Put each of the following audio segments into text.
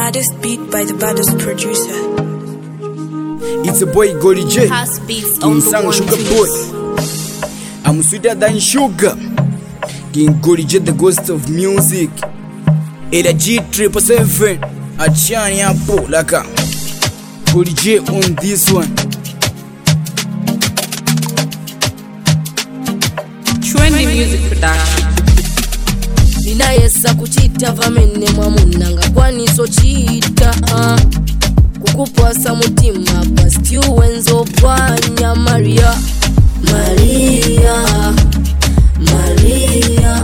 Maddest beat by the baddest producer. It's a boy Golly J. House beats on the King one Sugar twos. Boy. I'm sweeter than sugar. King Golly J, the ghost of music. Ela G777. Achani hapo laka. Golly J on this one. Trendy music production. Ninayesa kuchita vamene mwamunanga kwaniso chita kukupasa mutima pastiu wenzo panya Maria Maria Maria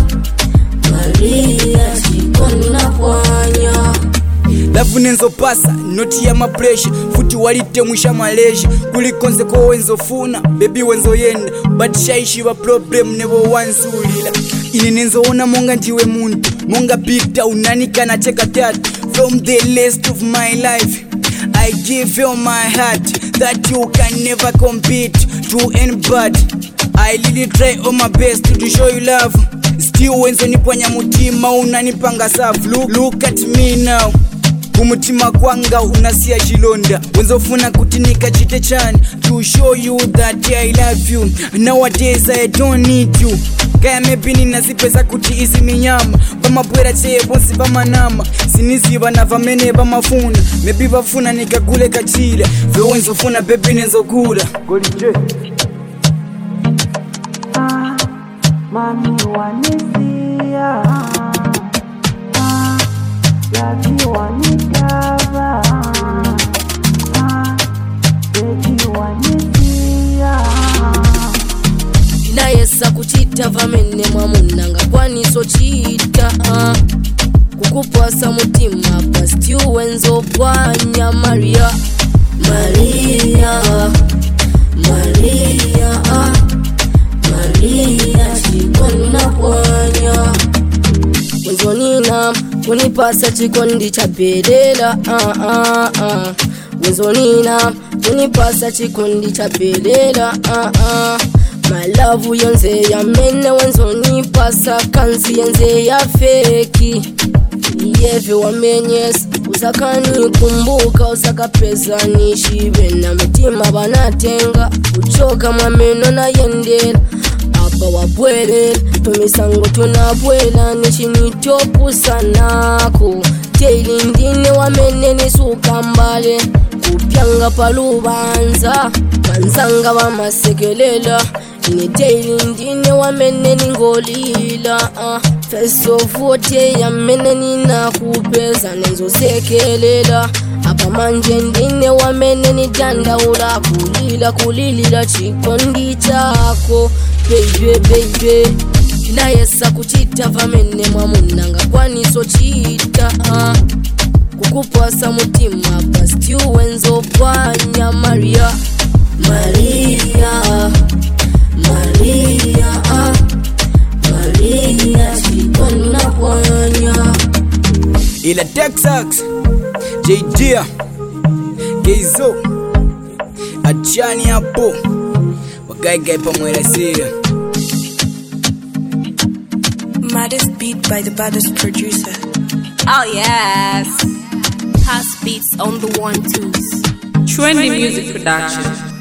Maria chikoni na kwanya Lavu nenzo pasa, noti ya mapresha futi walite mwisha maleji kulikonze ko wenzo funa, baby wenzo yenda but shaishiva problem nebo wansulila. Ini nenzo ona monga njiwe muntu, monga pita unanika na cheka tatu. From the last of my life I give you my heart that you can never compete to anybody. I really try all my best to show you love. Still wenzo nipanya mutima unanipanga safu. Look at me now. Kumutima kwanga unasia chilonda. Wenzofuna kutinika chite chani to show you that I love you. Nowadays I don't need you. Kaya mepini nazipeza kuti isi minyama. Bamabwera cheye bonsi bamanama. Sinisi bana vamene bamafuna. Mebi bafuna nikagule kachile. Vyo wenzofuna baby nenzogula. Golly J. Mami wanisia Yaji wanikava Beji wanisia Ninayesa kuchita vamene mwamunanga kwaniso chita kukupasa mutima pastiu wenzo panya Maria Maria Maria Maria chikoni na kwanya wenzo nina kunipasa chikondi cha belela wenzo nina kunipasa chikondi cha belela My love yonze ya mene wenzo nipasa kanzi yenze ya feki Yeve wamenyes Usakani kumbuka usakapeza nishibe na mitima banatenga Uchoka mwameno na yendela Apa wabwele Tumisango tunabwela Nishinitopu sanako Teili ndine wamene nisuka mbale Kupyanga palubanza Banzanga bamasekelela Ini daily ndine wamene ningolila Feso vote ya mene nina kupeza Nenzo sekelela Apa manje ndine wamene nidanda ula kulilila chikondi chako Baby Ninayesa kuchita vamene mwamunanga kwaniso chita kukupasa mutima pastiu wenzo panya Maria Maria Maria Maria chikoni na kwanya Ila Texas J-Dia Keizo Achani hapo Wagaigai pamwela sira. Maddest beat by the baddest producer. Oh yes, house beats on the 1 2s. Trendy music production.